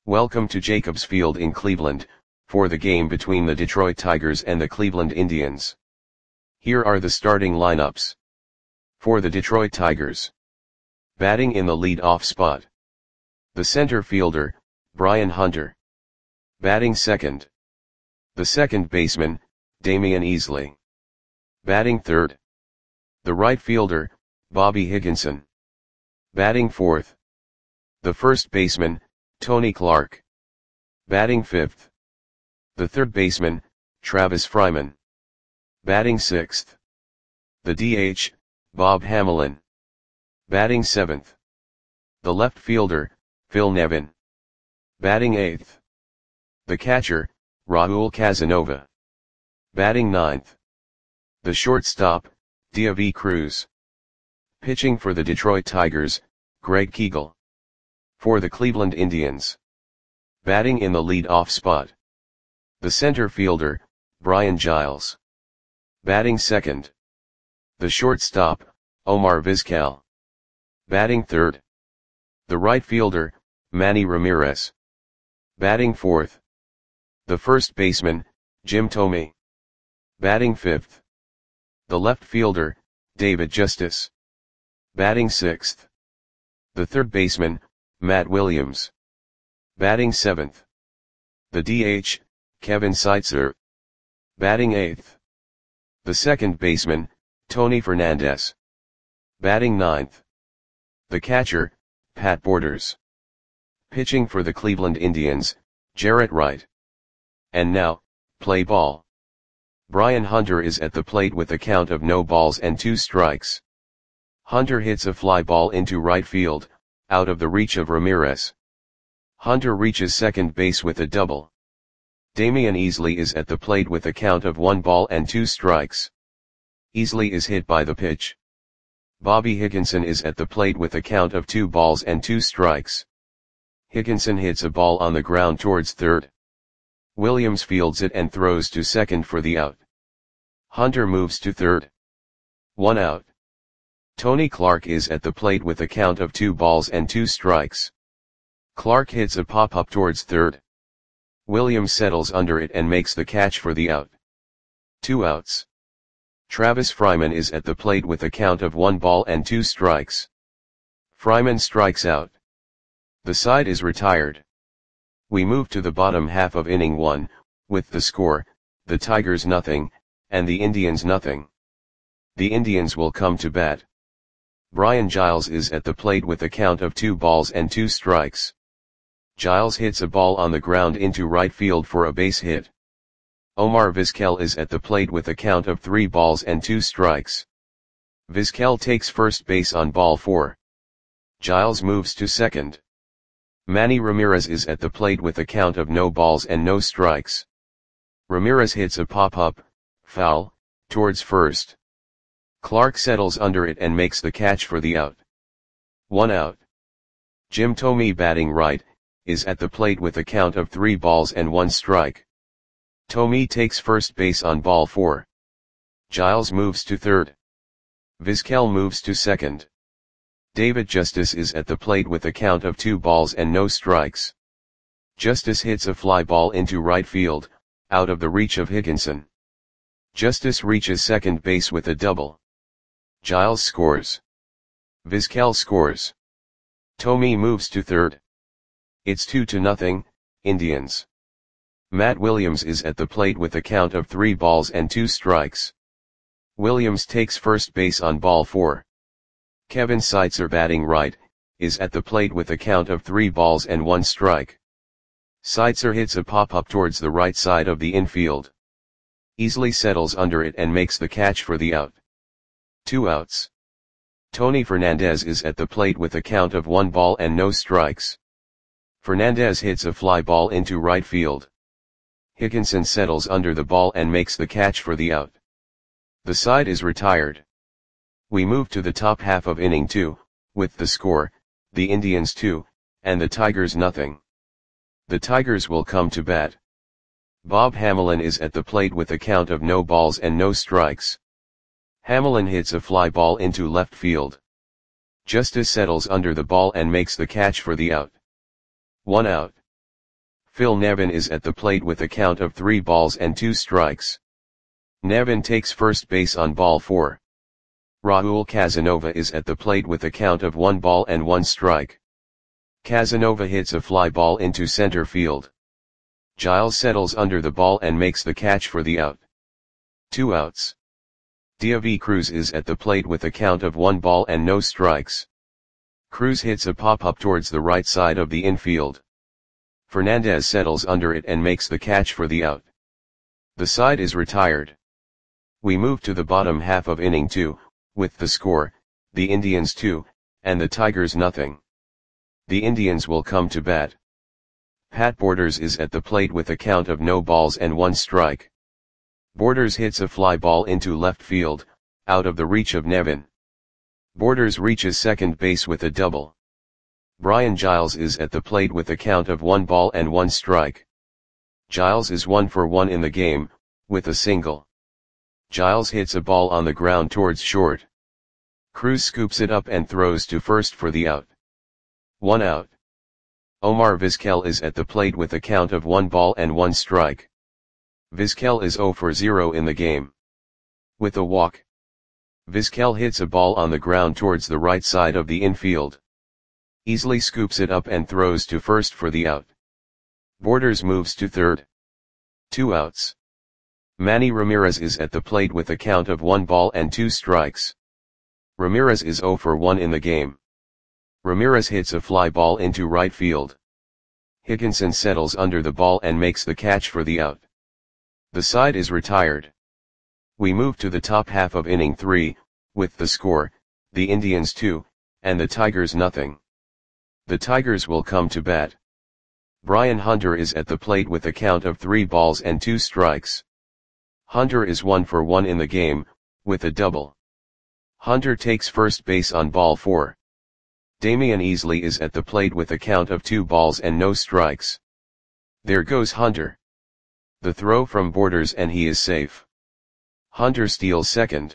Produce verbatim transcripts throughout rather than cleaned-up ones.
Welcome to Jacobs Field in Cleveland, for the game between the Detroit Tigers and the Cleveland Indians. Here are the starting lineups. For the Detroit Tigers. Batting in the lead-off spot. The center fielder, Brian Hunter. Batting second. The second baseman, Damion Easley. Batting third. The right fielder, Bobby Higginson. Batting fourth. The first baseman, Tony Clark. Batting fifth. The third baseman, Travis Fryman. Batting sixth. The D H, Bob Hamelin. Batting seventh. The left fielder, Phil Nevin. Batting eighth. The catcher, Raul Casanova. Batting ninth. The shortstop, Deivi Cruz. Pitching for the Detroit Tigers, Greg Kegel. For the Cleveland Indians. Batting in the lead-off spot. The center fielder, Brian Giles. Batting second. The shortstop, Omar Vizquel. Batting third. The right fielder, Manny Ramirez. Batting fourth. The first baseman, Jim Thome. Batting fifth. The left fielder, David Justice. Batting sixth. The third baseman, Matt Williams. Batting seventh. The D H, Kevin Seitzer. Batting eighth. The second baseman, Tony Fernandez. Batting ninth. The catcher, Pat Borders. Pitching for the Cleveland Indians, Jarrett Wright. And now, play ball. Brian Hunter is at the plate with a count of no balls and two strikes. Hunter hits a fly ball into right field, out of the reach of Ramirez. Hunter reaches second base with a double. Damion Easley is at the plate with a count of one ball and two strikes. Easley is hit by the pitch. Bobby Higginson is at the plate with a count of two balls and two strikes. Higginson hits a ball on the ground towards third. Williams fields it and throws to second for the out. Hunter moves to third. One out. Tony Clark is at the plate with a count of two balls and two strikes. Clark hits a pop-up towards third. Williams settles under it and makes the catch for the out. Two outs. Travis Fryman is at the plate with a count of one ball and two strikes. Fryman strikes out. The side is retired. We move to the bottom half of inning one, with the score, the Tigers nothing, and the Indians nothing. The Indians will come to bat. Brian Giles is at the plate with a count of two balls and two strikes. Giles hits a ball on the ground into right field for a base hit. Omar Vizquel is at the plate with a count of three balls and two strikes. Vizquel takes first base on ball four. Giles moves to second. Manny Ramirez is at the plate with a count of no balls and no strikes. Ramirez hits a pop-up, foul, towards first. Clark settles under it and makes the catch for the out. One out. Jim Thome, batting right, is at the plate with a count of three balls and one strike. Thome takes first base on ball four. Giles moves to third. Vizquel moves to second. David Justice is at the plate with a count of two balls and no strikes. Justice hits a fly ball into right field, out of the reach of Higginson. Justice reaches second base with a double. Giles scores. Vizquel scores. Thome moves to third. It's two to nothing, Indians. Matt Williams is at the plate with a count of three balls and two strikes. Williams takes first base on ball four. Kevin Seitzer, batting right, is at the plate with a count of three balls and one strike. Seitzer hits a pop-up towards the right side of the infield. Easley settles under it and makes the catch for the out. Two outs. Tony Fernandez is at the plate with a count of one ball and no strikes. Fernandez hits a fly ball into right field. Higginson settles under the ball and makes the catch for the out. The side is retired. We move to the top half of inning two, with the score, the Indians two, and the Tigers nothing. The Tigers will come to bat. Bob Hamelin is at the plate with a count of no balls and no strikes. Hamelin hits a fly ball into left field. Justice settles under the ball and makes the catch for the out. One out. Phil Nevin is at the plate with a count of three balls and two strikes. Nevin takes first base on ball four. Raul Casanova is at the plate with a count of one ball and one strike. Casanova hits a fly ball into center field. Giles settles under the ball and makes the catch for the out. Two outs. David Cruz is at the plate with a count of one ball and no strikes. Cruz hits a pop-up towards the right side of the infield. Fernandez settles under it and makes the catch for the out. The side is retired. We move to the bottom half of inning two, with the score, the Indians two, and the Tigers nothing. The Indians will come to bat. Pat Borders is at the plate with a count of no balls and one strike. Borders hits a fly ball into left field, out of the reach of Nevin. Borders reaches second base with a double. Brian Giles is at the plate with a count of one ball and one strike. Giles is one for one in the game, with a single. Giles hits a ball on the ground towards short. Cruz scoops it up and throws to first for the out. One out. Omar Vizquel is at the plate with a count of one ball and one strike. Vizquel is zero for zero in the game. With a walk. Vizquel hits a ball on the ground towards the right side of the infield. Easily scoops it up and throws to first for the out. Borders moves to third. Two outs. Manny Ramirez is at the plate with a count of one ball and two strikes. Ramirez is zero for one in the game. Ramirez hits a fly ball into right field. Higginson settles under the ball and makes the catch for the out. The side is retired. We move to the top half of inning three, with the score, the Indians two, and the Tigers nothing. The Tigers will come to bat. Brian Hunter is at the plate with a count of three balls and two strikes. Hunter is one for one in the game, with a double. Hunter takes first base on ball four. Damian Easley is at the plate with a count of two balls and no strikes. There goes Hunter. The throw from Borders and he is safe. Hunter steals second.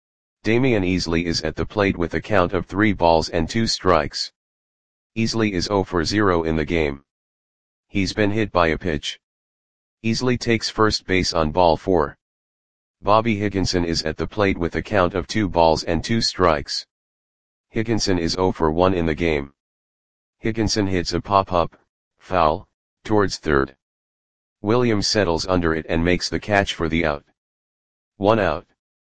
Damian Easley is at the plate with a count of three balls and two strikes. Easley is zero for zero in the game. He's been hit by a pitch. Easley takes first base on ball four. Bobby Higginson is at the plate with a count of two balls and two strikes. Higginson is zero for one in the game. Higginson hits a pop-up, foul, towards third. Williams settles under it and makes the catch for the out. One out.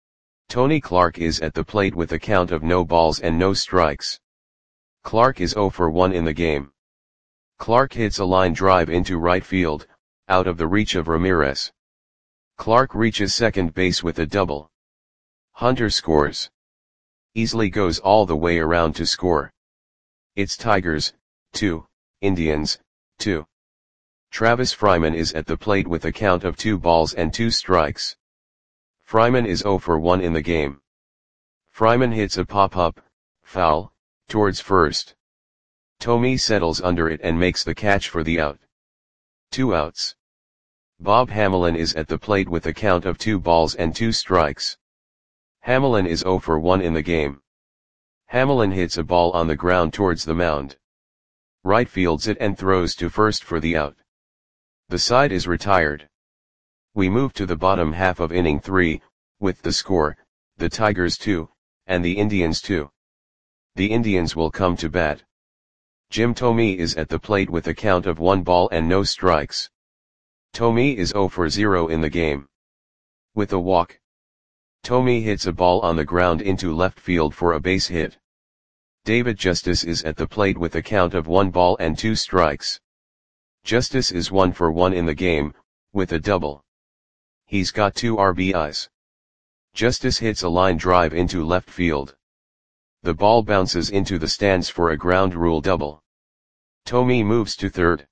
Tony Clark is at the plate with a count of no balls and no strikes. Clark is zero for one in the game. Clark hits a line drive into right field, out of the reach of Ramirez. Clark reaches second base with a double. Hunter scores. Easley goes all the way around to score. It's Tigers, two, Indians, two. Travis Fryman is at the plate with a count of two balls and two strikes. Fryman is zero for one in the game. Fryman hits a pop-up, foul, towards first. Tommy settles under it and makes the catch for the out. Two outs. Bob Hamelin is at the plate with a count of two balls and two strikes. Hamelin is zero for one in the game. Hamelin hits a ball on the ground towards the mound. Right fields it and throws to first for the out. The side is retired. We move to the bottom half of inning three, with the score, the Tigers two, and the Indians two. The Indians will come to bat. Jim Thome is at the plate with a count of one ball and no strikes. Thome is zero for zero in the game. With a walk. Thome hits a ball on the ground into left field for a base hit. David Justice is at the plate with a count of one ball and two strikes. Justice is one for one in the game, with a double. He's got two R B Is. Justice hits a line drive into left field. The ball bounces into the stands for a ground rule double. Thome moves to third.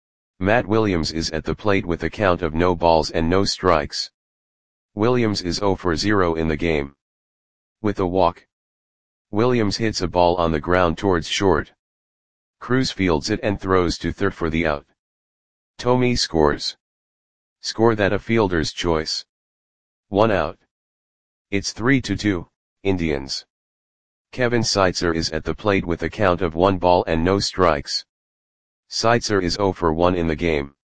Matt Williams is at the plate with a count of no balls and no strikes. Williams is zero for zero in the game. With a walk. Williams hits a ball on the ground towards short. Cruz fields it and throws to third for the out. Thome scores. Score that a fielder's choice. One out. It's three to two, Indians. Kevin Seitzer is at the plate with a count of one ball and no strikes. Seitzer is zero for one in the game.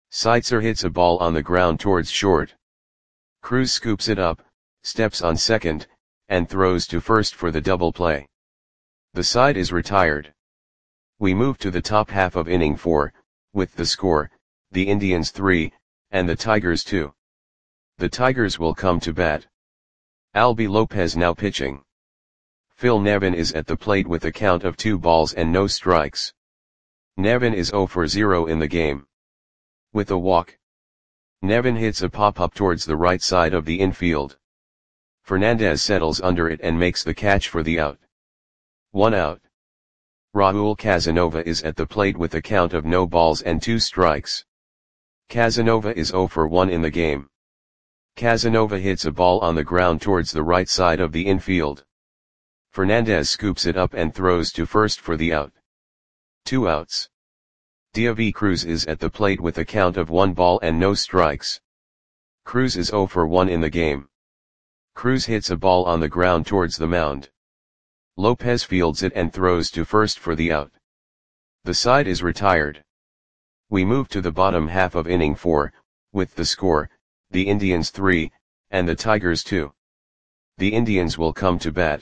Seitzer hits a ball on the ground towards short. Cruz scoops it up, steps on second, and throws to first for the double play. The side is retired. We move to the top half of inning four, with the score, the Indians three, and the Tigers two. The Tigers will come to bat. Albie Lopez now pitching. Phil Nevin is at the plate with a count of two balls and no strikes. Nevin is zero for zero in the game. With a walk, Nevin hits a pop-up towards the right side of the infield. Fernandez settles under it and makes the catch for the out. One out. Raul Casanova is at the plate with a count of no balls and two strikes. Casanova is zero for one in the game. Casanova hits a ball on the ground towards the right side of the infield. Fernandez scoops it up and throws to first for the out. Two outs. David Cruz is at the plate with a count of one ball and no strikes. Cruz is zero for one in the game. Cruz hits a ball on the ground towards the mound. Lopez fields it and throws to first for the out. The side is retired. We move to the bottom half of inning four, with the score, the Indians three, and the Tigers two. The Indians will come to bat.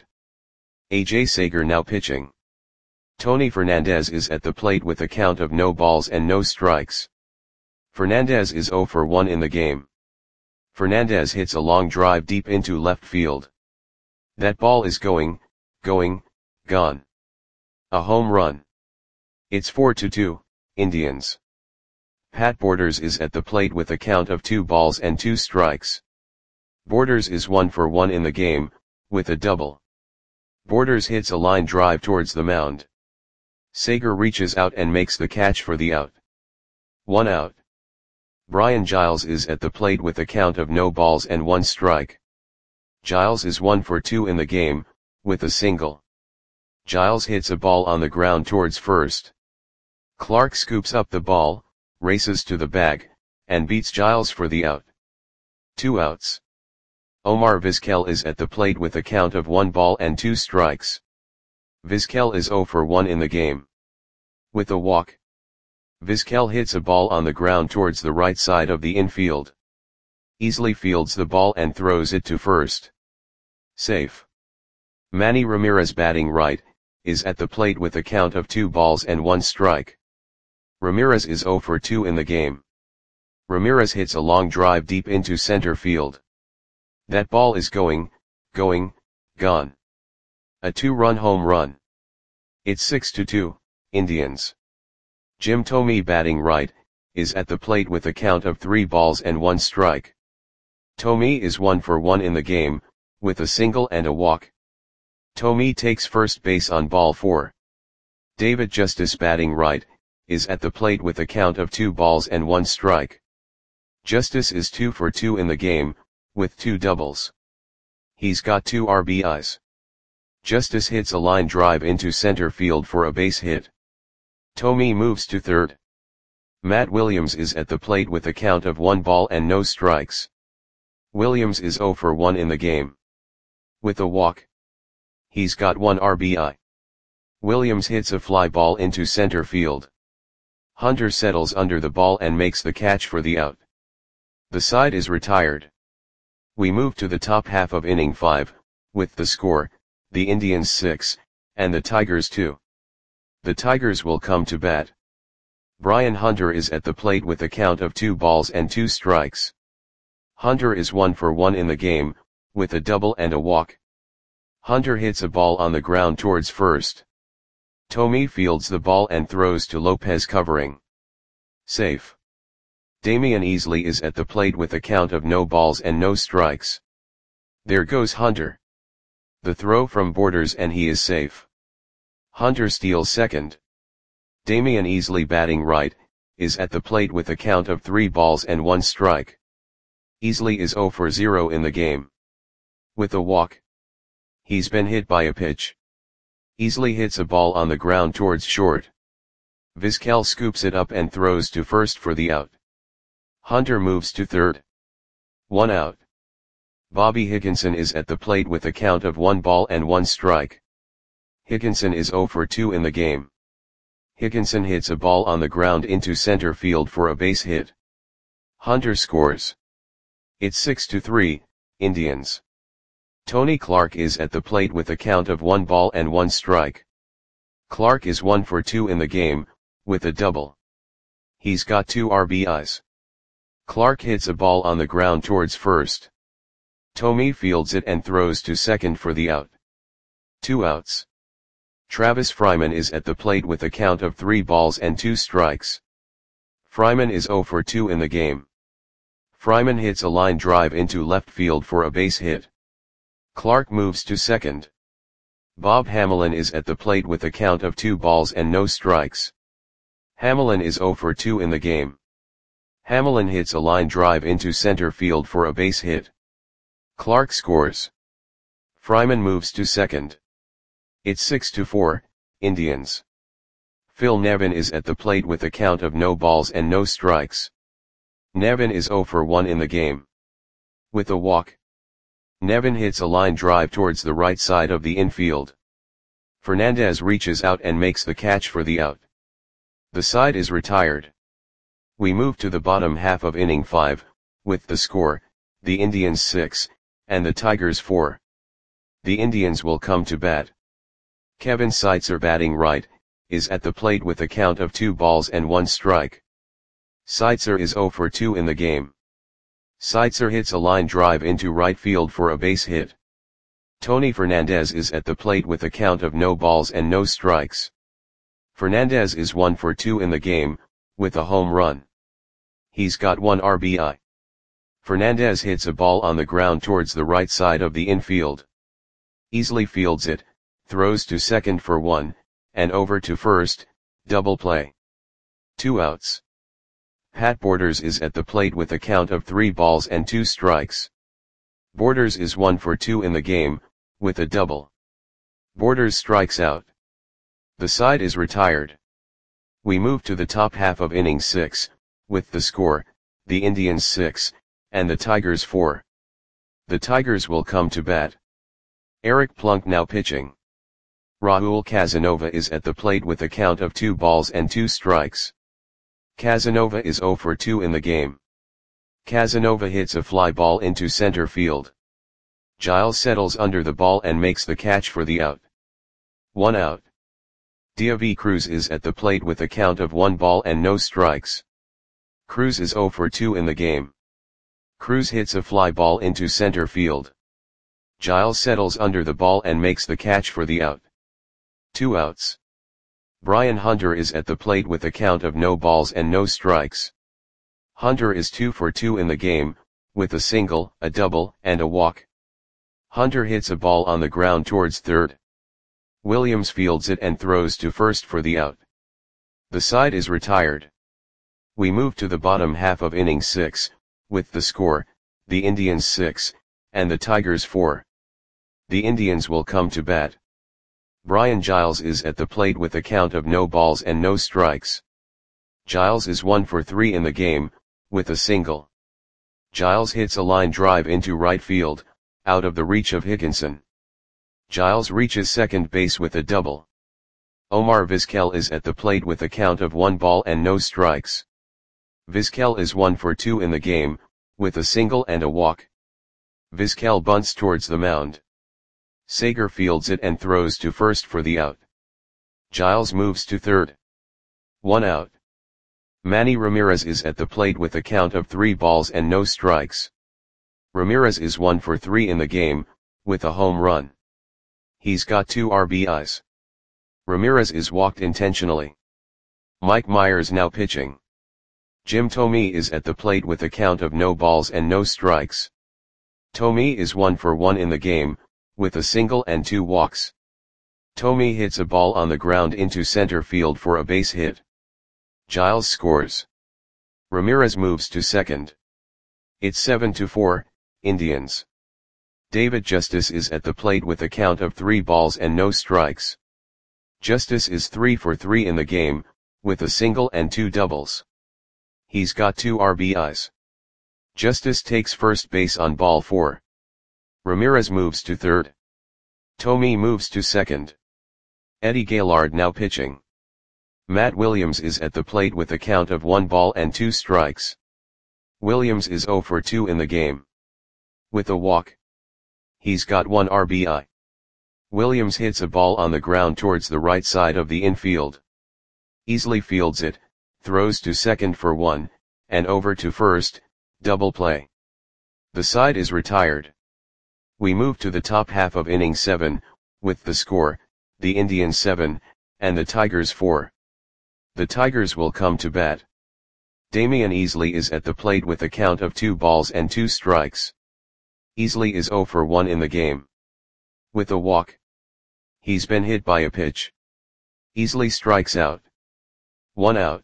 A J Sager now pitching. Tony Fernandez is at the plate with a count of no balls and no strikes. Fernandez is zero for one in the game. Fernandez hits a long drive deep into left field. That ball is going, going, gone. A home run. It's four to two, Indians. Pat Borders is at the plate with a count of two balls and two strikes. Borders is one for one in the game, with a double. Borders hits a line drive towards the mound. Sager reaches out and makes the catch for the out. One out. Brian Giles is at the plate with a count of no balls and one strike. Giles is one for two in the game, with a single. Giles hits a ball on the ground towards first. Clark scoops up the ball, races to the bag, and beats Giles for the out. Two outs. Omar Vizquel is at the plate with a count of one ball and two strikes. Vizquel is zero for one in the game. With a walk, Vizquel hits a ball on the ground towards the right side of the infield. Easily fields the ball and throws it to first. Safe. Manny Ramirez batting right, is at the plate with a count of two balls and one strike. Ramirez is zero for two in the game. Ramirez hits a long drive deep into center field. That ball is going, going, gone. A two-run home run. It's six to two, Indians. Jim Thome batting right, is at the plate with a count of three balls and one strike. Thome is one for one in the game, with a single and a walk. Thome takes first base on ball four. David Justice batting right, is at the plate with a count of two balls and one strike. Justice is two for two in the game, with two doubles. He's got two R B Is. Justice hits a line drive into center field for a base hit. Thome moves to third. Matt Williams is at the plate with a count of one ball and no strikes. Williams is zero for one in the game. With a walk, he's got one R B I. Williams hits a fly ball into center field. Hunter settles under the ball and makes the catch for the out. The side is retired. We move to the top half of inning five, with the score, the Indians six, and the Tigers two. The Tigers will come to bat. Brian Hunter is at the plate with a count of two balls and two strikes. Hunter is one for one in the game, with a double and a walk. Hunter hits a ball on the ground towards first. Thome fields the ball and throws to Lopez covering. Safe. Damian Easley is at the plate with a count of no balls and no strikes. There goes Hunter. The throw from Borders and he is safe. Hunter steals second. Damian Easley batting right, is at the plate with a count of three balls and one strike. Easley is zero for zero in the game. With a walk, he's been hit by a pitch. Easley hits a ball on the ground towards short. Vizquel scoops it up and throws to first for the out. Hunter moves to third. One out. Bobby Higginson is at the plate with a count of one ball and one strike. Higginson is zero for two in the game. Higginson hits a ball on the ground into center field for a base hit. Hunter scores. It's six to three, Indians. Tony Clark is at the plate with a count of one ball and one strike. Clark is one for two in the game, with a double. He's got two R B Is. Clark hits a ball on the ground towards first. Thome fields it and throws to second for the out. Two outs. Travis Fryman is at the plate with a count of three balls and two strikes. Fryman is zero for two in the game. Fryman hits a line drive into left field for a base hit. Clark moves to second. Bob Hamelin is at the plate with a count of two balls and no strikes. Hamelin is zero for two in the game. Hamelin hits a line drive into center field for a base hit. Clark scores. Fryman moves to second. It's six to four, Indians. Phil Nevin is at the plate with a count of no balls and no strikes. Nevin is zero for one in the game. With a walk. Nevin hits a line drive towards the right side of the infield. Fernandez reaches out and makes the catch for the out. The side is retired. We move to the bottom half of inning five, with the score, the Indians six, and the Tigers four. The Indians will come to bat. Kevin Seitzer, batting right, is at the plate with a count of two balls and one strike. Seitzer is zero for two in the game. Seitzer hits a line drive into right field for a base hit. Tony Fernandez is at the plate with a count of no balls and no strikes. Fernandez is one for two in the game, with a home run. He's got one R B I. Fernandez hits a ball on the ground towards the right side of the infield. Easily fields it, throws to second for one, and over to first, double play. Two outs. Pat Borders is at the plate with a count of three balls and two strikes. Borders is one for two in the game, with a double. Borders strikes out. The side is retired. We move to the top half of inning six, with the score, the Indians six, and the Tigers four. The Tigers will come to bat. Eric Plunk now pitching. Raul Casanova is at the plate with a count of two balls and two strikes. Casanova is zero for two in the game. Casanova hits a fly ball into center field. Giles settles under the ball and makes the catch for the out. One out. Diaby Cruz is at the plate with a count of one ball and no strikes. Cruz is zero for two in the game. Cruz hits a fly ball into center field. Giles settles under the ball and makes the catch for the out. Two outs. Brian Hunter is at the plate with a count of no balls and no strikes. Hunter is two for two in the game, with a single, a double, and a walk. Hunter hits a ball on the ground towards third. Williams fields it and throws to first for the out. The side is retired. We move to the bottom half of inning six, with the score, the Indians six, and the Tigers four. The Indians will come to bat. Brian Giles is at the plate with a count of no balls and no strikes. Giles is one for three in the game, with a single. Giles hits a line drive into right field, out of the reach of Higginson. Giles reaches second base with a double. Omar Vizquel is at the plate with a count of one ball and no strikes. Vizquel is one for two in the game, with a single and a walk. Vizquel bunts towards the mound. Sager fields it and throws to first for the out. Giles moves to third. One out. Manny Ramirez is at the plate with a count of three balls and no strikes. Ramirez is one for three in the game, with a home run. He's got two R B Is. Ramirez is walked intentionally. Mike Myers now pitching. Jim Thome is at the plate with a count of no balls and no strikes. Thome is one for one in the game, with a single and two walks. Thome hits a ball on the ground into center field for a base hit. Giles scores. Ramirez moves to second. It's seven to four, Indians. David Justice is at the plate with a count of three balls and no strikes. Justice is three for three in the game, with a single and two doubles. He's got two R B Is. Justice takes first base on ball four. Ramirez moves to third. Thome moves to second. Eddie Gaylord now pitching. Matt Williams is at the plate with a count of one ball and two strikes. Williams is zero for two in the game. With a walk. He's got one R B I. Williams hits a ball on the ground towards the right side of the infield. Easily fields it, throws to second for one, and over to first, double play. The side is retired. We move to the top half of inning seven, with the score, the Indians seven, and the Tigers four. The Tigers will come to bat. Damian Easley is at the plate with a count of two balls and two strikes. Easley is zero for one in the game. With a walk. He's been hit by a pitch. Easley strikes out. One out.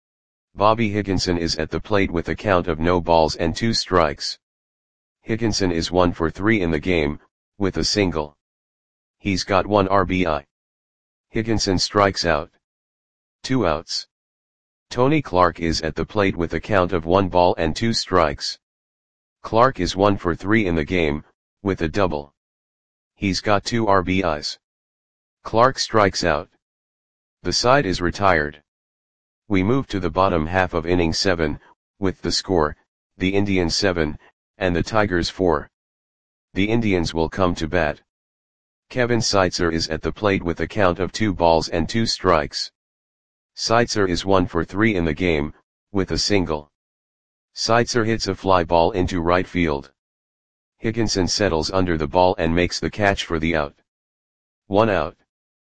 Bobby Higginson is at the plate with a count of no balls and two strikes. Higginson is one for three in the game, with a single. He's got one R B I. Higginson strikes out. Two outs. Tony Clark is at the plate with a count of one ball and two strikes. Clark is one for three in the game, with a double. He's got two R B Is. Clark strikes out. The side is retired. We move to the bottom half of inning seven, with the score, the Indians seven, and the Tigers four. The Indians will come to bat. Kevin Seitzer is at the plate with a count of two balls and two strikes. Seitzer is one for three in the game, with a single. Seitzer hits a fly ball into right field. Higginson settles under the ball and makes the catch for the out. One out.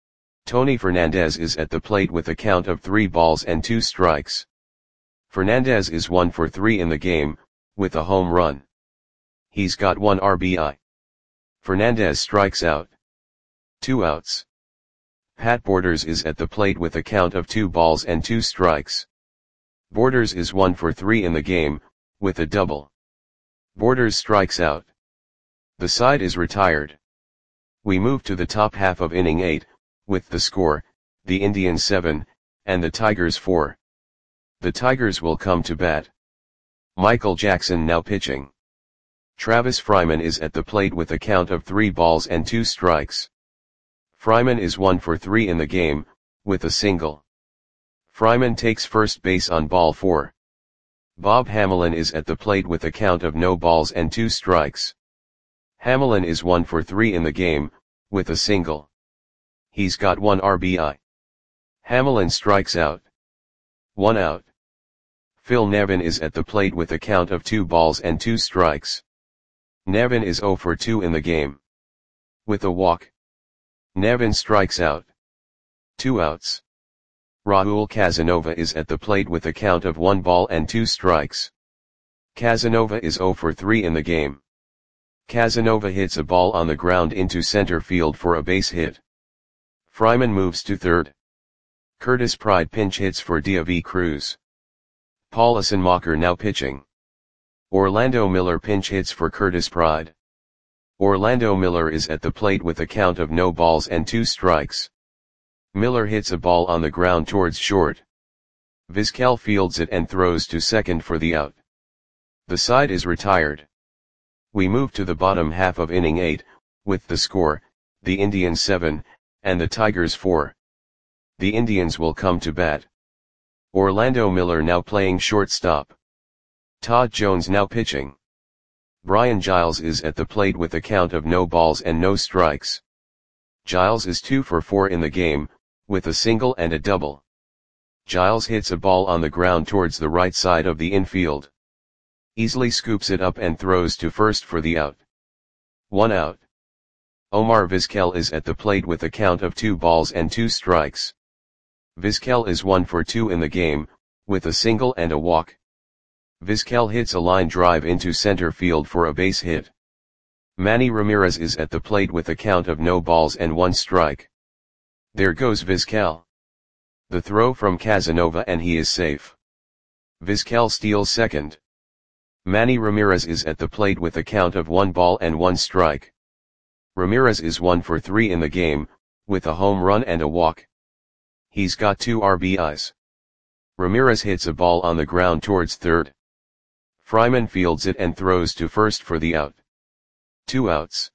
Tony Fernandez is at the plate with a count of three balls and two strikes. Fernandez is one for three in the game, with a home run. He's got one R B I. Fernandez strikes out. Two outs. Pat Borders is at the plate with a count of two balls and two strikes. Borders is one for three in the game, with a double. Borders strikes out. The side is retired. We move to the top half of inning eight, with the score, the Indians seven, and the Tigers four. The Tigers will come to bat. Michael Jackson now pitching. Travis Fryman is at the plate with a count of three balls and two strikes. Fryman is one for three in the game, with a single. Fryman takes first base on ball four. Bob Hamelin is at the plate with a count of no balls and two strikes. Hamelin is one for three in the game, with a single. He's got one R B I. Hamelin strikes out. One out. Phil Nevin is at the plate with a count of two balls and two strikes. Nevin is zero for two in the game. With a walk. Nevin strikes out. Two outs. Raul Casanova is at the plate with a count of one ball and two strikes. Casanova is zero for three in the game. Casanova hits a ball on the ground into center field for a base hit. Fryman moves to third. Curtis Pride pinch hits for D V Cruz. Paulison Mocker now pitching. Orlando Miller pinch hits for Curtis Pride. Orlando Miller is at the plate with a count of no balls and two strikes. Miller hits a ball on the ground towards short. Vizquel fields it and throws to second for the out. The side is retired. We move to the bottom half of inning eight, with the score, the Indians seven, and the Tigers four. The Indians will come to bat. Orlando Miller now playing shortstop. Todd Jones now pitching. Brian Giles is at the plate with a count of no balls and no strikes. Giles is two for four in the game, with a single and a double. Giles hits a ball on the ground towards the right side of the infield. Easily scoops it up and throws to first for the out. One out. Omar Vizquel is at the plate with a count of two balls and two strikes. Vizquel is one for two in the game, with a single and a walk. Vizquel hits a line drive into center field for a base hit. Manny Ramirez is at the plate with a count of no balls and one strike. There goes Vizquel. The throw from Casanova and he is safe. Vizquel steals second. Manny Ramirez is at the plate with a count of one ball and one strike. Ramirez is one for three in the game, with a home run and a walk. He's got two R B Is. Ramirez hits a ball on the ground towards third. Fryman fields it and throws to first for the out. Two outs.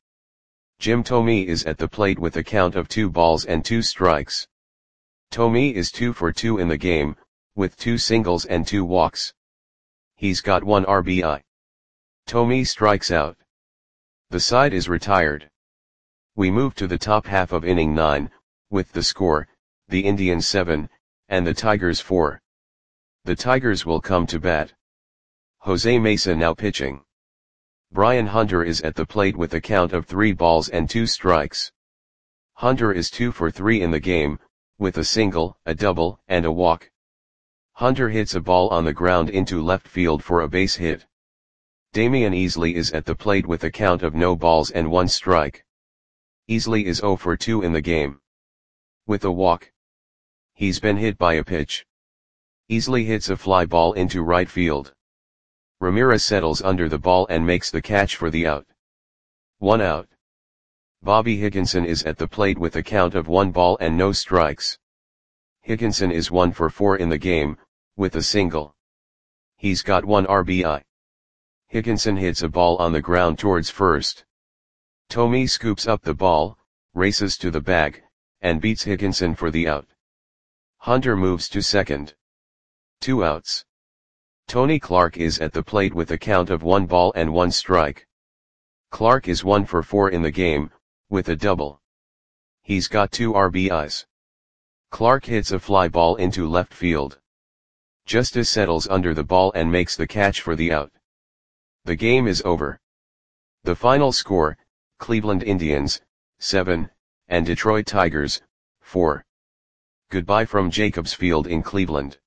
Jim Thome is at the plate with a count of two balls and two strikes. Thome is two for two in the game, with two singles and two walks. He's got one R B I. Thome strikes out. The side is retired. We move to the top half of inning nine, with the score, the Indians seven, and the Tigers four. The Tigers will come to bat. Jose Mesa now pitching. Brian Hunter is at the plate with a count of three balls and two strikes. Hunter is two for three in the game, with a single, a double, and a walk. Hunter hits a ball on the ground into left field for a base hit. Damian Easley is at the plate with a count of no balls and one strike. Easley is zero for two in the game. With a walk. He's been hit by a pitch. Easley hits a fly ball into right field. Ramirez settles under the ball and makes the catch for the out. One out. Bobby Higginson is at the plate with a count of one ball and no strikes. Higginson is one for four in the game, with a single. He's got one R B I. Higginson hits a ball on the ground towards first. Thome scoops up the ball, races to the bag, and beats Higginson for the out. Hunter moves to second. Two outs. Tony Clark is at the plate with a count of one ball and one strike. Clark is one for four in the game, with a double. He's got two R B Is. Clark hits a fly ball into left field. Justice settles under the ball and makes the catch for the out. The game is over. The final score, Cleveland Indians, seven, and Detroit Tigers, four. Goodbye from Jacobs Field in Cleveland.